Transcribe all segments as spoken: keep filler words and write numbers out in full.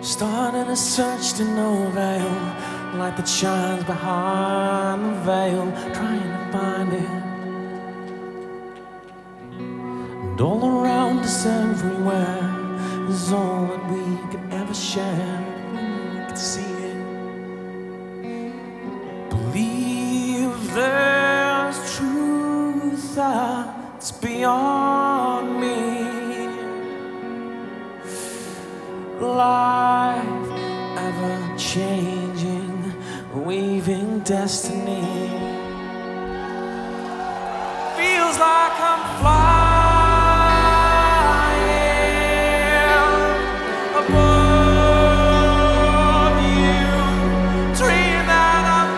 Starting a search to no avail, light that shines behind the veil, trying to find it. And all around us everywhere is all that we could ever share. We could see it. Believe there's truth that's beyond me. Life ever changing, weaving destiny. Feels like I'm flying above you, dream that I'm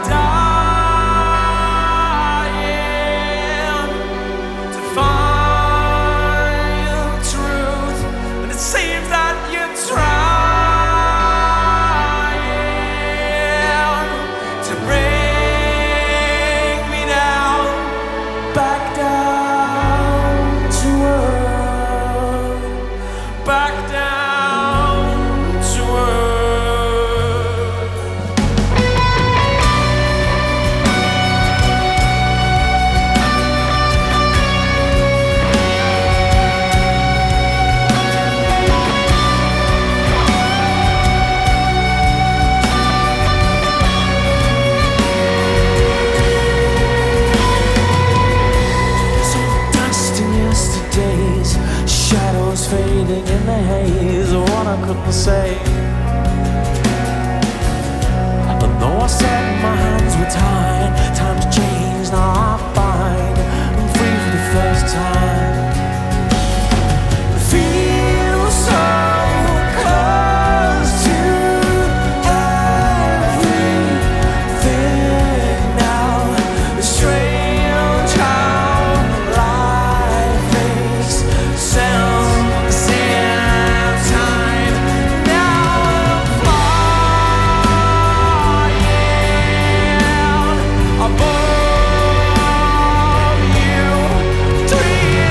dying to find the truth, and it seems that you try. Back down to earth. So dust in yesterday's shadows fading in the haze of what I couldn't say. But though I said my hands were tied, time's changed, now I find I'm free for the first time. Feel so close to everything now. It's strange how life makes sense in time. Now I'm flying above you, dreaming.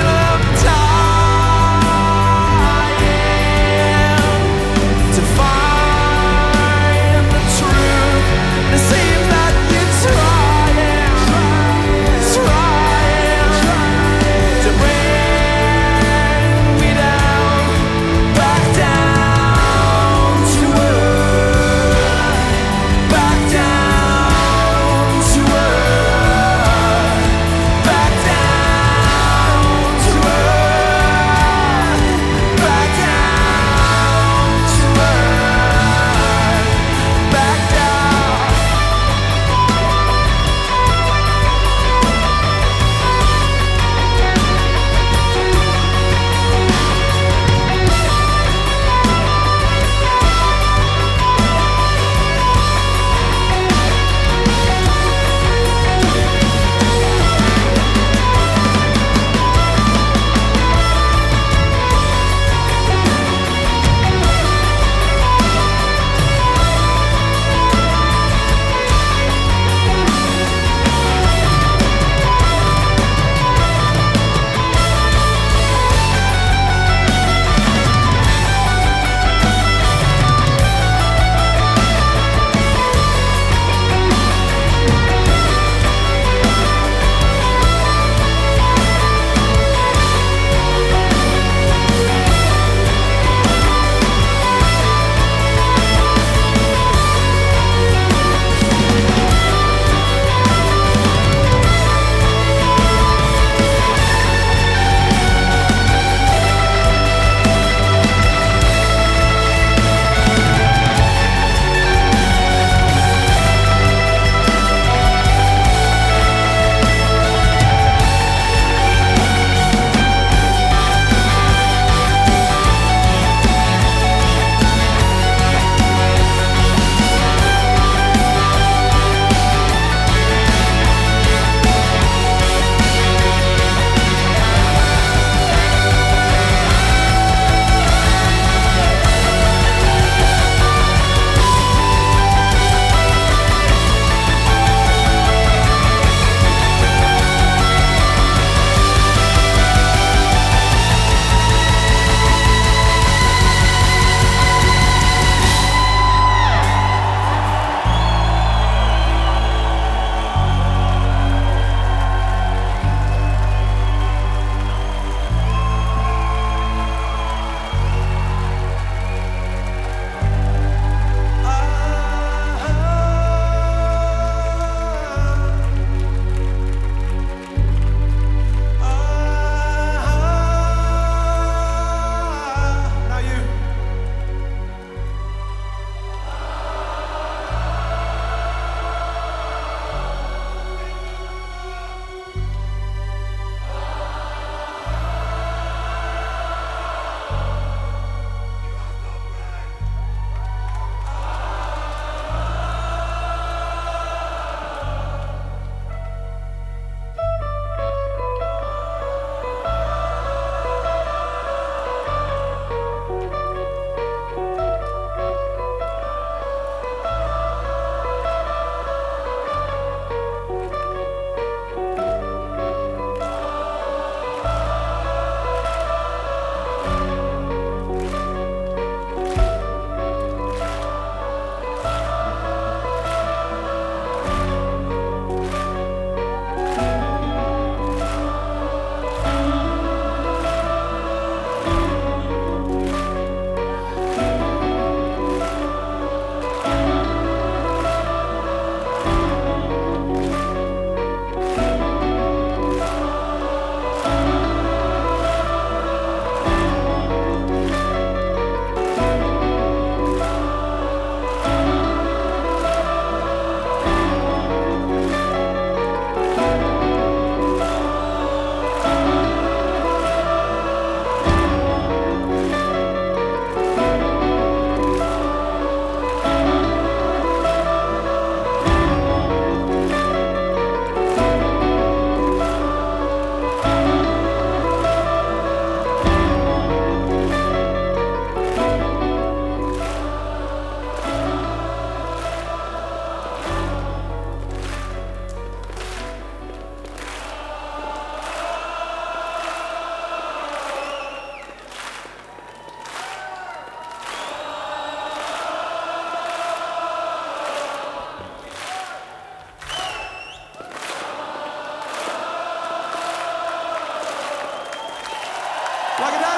Like a